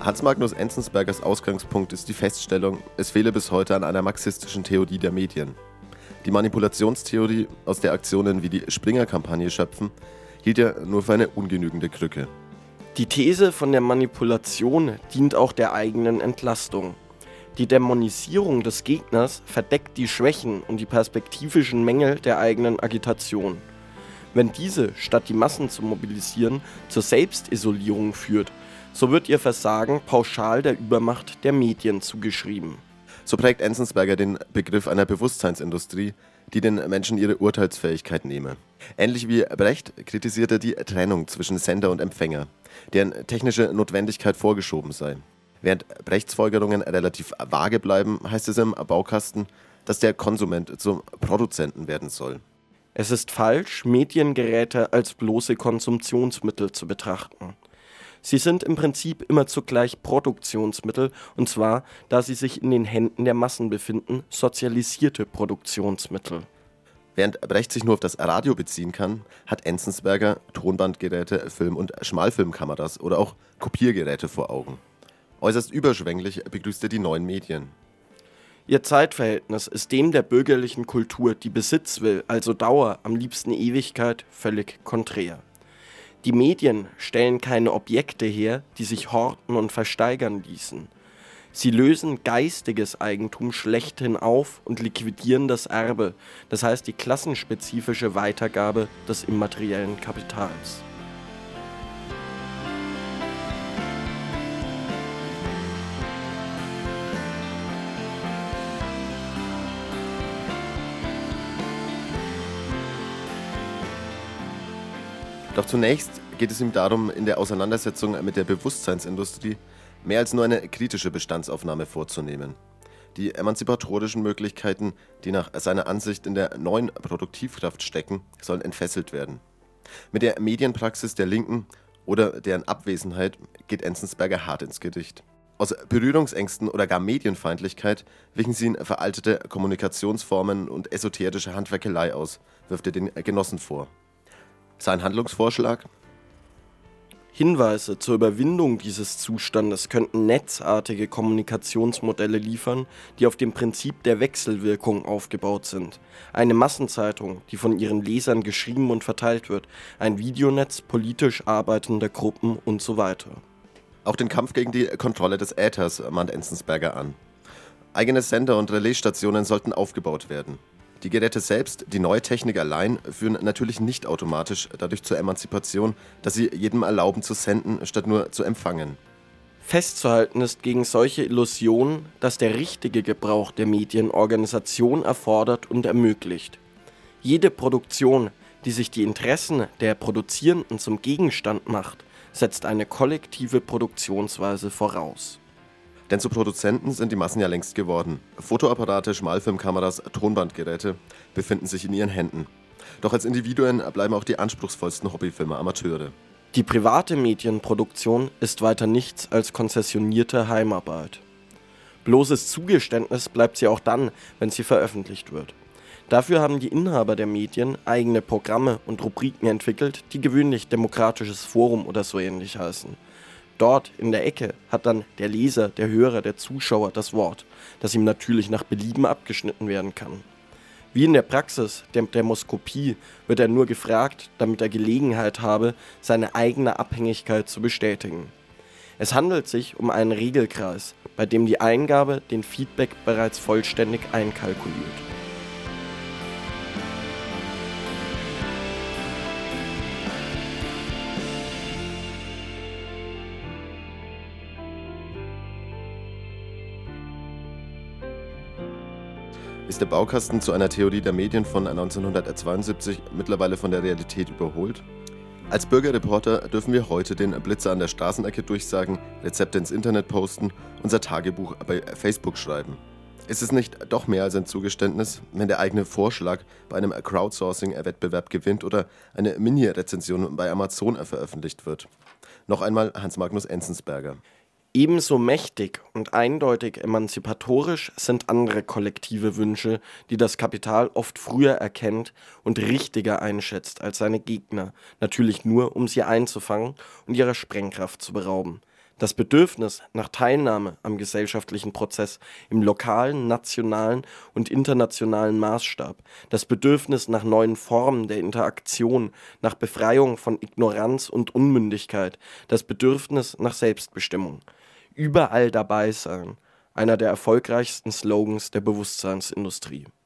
Hans Magnus Enzensbergers Ausgangspunkt ist die Feststellung, es fehle bis heute an einer marxistischen Theorie der Medien. Die Manipulationstheorie, aus der Aktionen wie die Springer-Kampagne schöpfen, hielt er nur für eine ungenügende Krücke. Die These von der Manipulation dient auch der eigenen Entlastung. Die Dämonisierung des Gegners verdeckt die Schwächen und die perspektivischen Mängel der eigenen Agitation. Wenn diese, statt die Massen zu mobilisieren, zur Selbstisolierung führt, so wird ihr Versagen pauschal der Übermacht der Medien zugeschrieben. So prägt Enzensberger den Begriff einer Bewusstseinsindustrie, die den Menschen ihre Urteilsfähigkeit nehme. Ähnlich wie Brecht kritisiert er die Trennung zwischen Sender und Empfänger, deren technische Notwendigkeit vorgeschoben sei. Während Brechts Folgerungen relativ vage bleiben, heißt es im Baukasten, dass der Konsument zum Produzenten werden soll. Es ist falsch, Mediengeräte als bloße Konsumptionsmittel zu betrachten. Sie sind im Prinzip immer zugleich Produktionsmittel, und zwar, da sie sich in den Händen der Massen befinden, sozialisierte Produktionsmittel. Während Brecht sich nur auf das Radio beziehen kann, hat Enzensberger Tonbandgeräte, Film- und Schmalfilmkameras oder auch Kopiergeräte vor Augen. Äußerst überschwänglich begrüßt er die neuen Medien. Ihr Zeitverhältnis ist dem der bürgerlichen Kultur, die Besitz will, also Dauer, am liebsten Ewigkeit, völlig konträr. Die Medien stellen keine Objekte her, die sich horten und versteigern ließen. Sie lösen geistiges Eigentum schlechthin auf und liquidieren das Erbe, das heißt die klassenspezifische Weitergabe des immateriellen Kapitals. Doch zunächst geht es ihm darum, in der Auseinandersetzung mit der Bewusstseinsindustrie mehr als nur eine kritische Bestandsaufnahme vorzunehmen. Die emanzipatorischen Möglichkeiten, die nach seiner Ansicht in der neuen Produktivkraft stecken, sollen entfesselt werden. Mit der Medienpraxis der Linken oder deren Abwesenheit geht Enzensberger hart ins Gericht. Aus Berührungsängsten oder gar Medienfeindlichkeit wichen sie in veraltete Kommunikationsformen und esoterische Handwerkelei aus, wirft er den Genossen vor. Sein Handlungsvorschlag? Hinweise zur Überwindung dieses Zustandes könnten netzartige Kommunikationsmodelle liefern, die auf dem Prinzip der Wechselwirkung aufgebaut sind. Eine Massenzeitung, die von ihren Lesern geschrieben und verteilt wird, ein Videonetz politisch arbeitender Gruppen und so weiter. Auch den Kampf gegen die Kontrolle des Äthers mahnt Enzensberger an. Eigene Sender und Relaisstationen sollten aufgebaut werden. Die Geräte selbst, die neue Technik allein, führen natürlich nicht automatisch dadurch zur Emanzipation, dass sie jedem erlauben zu senden, statt nur zu empfangen. Festzuhalten ist gegen solche Illusionen, dass der richtige Gebrauch der Medien Organisation erfordert und ermöglicht. Jede Produktion, die sich die Interessen der Produzierenden zum Gegenstand macht, setzt eine kollektive Produktionsweise voraus. Denn zu Produzenten sind die Massen ja längst geworden. Fotoapparate, Schmalfilmkameras, Tonbandgeräte befinden sich in ihren Händen. Doch als Individuen bleiben auch die anspruchsvollsten Hobbyfilmer Amateure. Die private Medienproduktion ist weiter nichts als konzessionierte Heimarbeit. Bloßes Zugeständnis bleibt sie auch dann, wenn sie veröffentlicht wird. Dafür haben die Inhaber der Medien eigene Programme und Rubriken entwickelt, die gewöhnlich demokratisches Forum oder so ähnlich heißen. Dort in der Ecke hat dann der Leser, der Hörer, der Zuschauer das Wort, das ihm natürlich nach Belieben abgeschnitten werden kann. Wie in der Praxis der Demoskopie wird er nur gefragt, damit er Gelegenheit habe, seine eigene Abhängigkeit zu bestätigen. Es handelt sich um einen Regelkreis, bei dem die Eingabe den Feedback bereits vollständig einkalkuliert. Ist der Baukasten zu einer Theorie der Medien von 1972 mittlerweile von der Realität überholt? Als Bürgerreporter dürfen wir heute den Blitzer an der Straßenecke durchsagen, Rezepte ins Internet posten, unser Tagebuch bei Facebook schreiben. Ist es nicht doch mehr als ein Zugeständnis, wenn der eigene Vorschlag bei einem Crowdsourcing-Wettbewerb gewinnt oder eine Mini-Rezension bei Amazon veröffentlicht wird? Noch einmal Hans Magnus Enzensberger. Ebenso mächtig und eindeutig emanzipatorisch sind andere kollektive Wünsche, die das Kapital oft früher erkennt und richtiger einschätzt als seine Gegner, natürlich nur, um sie einzufangen und ihrer Sprengkraft zu berauben. Das Bedürfnis nach Teilnahme am gesellschaftlichen Prozess im lokalen, nationalen und internationalen Maßstab, das Bedürfnis nach neuen Formen der Interaktion, nach Befreiung von Ignoranz und Unmündigkeit, das Bedürfnis nach Selbstbestimmung. Überall dabei sein, einer der erfolgreichsten Slogans der Bewusstseinsindustrie.